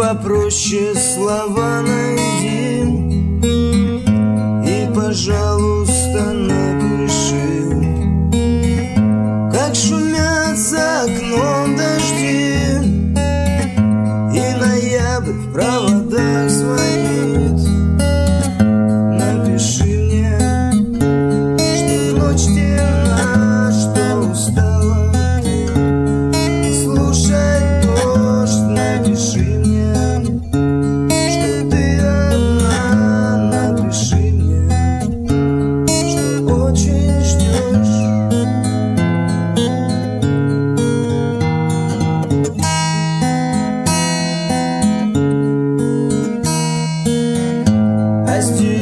попроще слова найди и, пожалуйста, напиши, как шумят за окном дожди, и ноябрь в проводах звонит. Напиши мне, что ночь темна, что устала ты слушать дождь. Напиши мне, что ты одна. Напиши мне, что очень ждешь. А здесь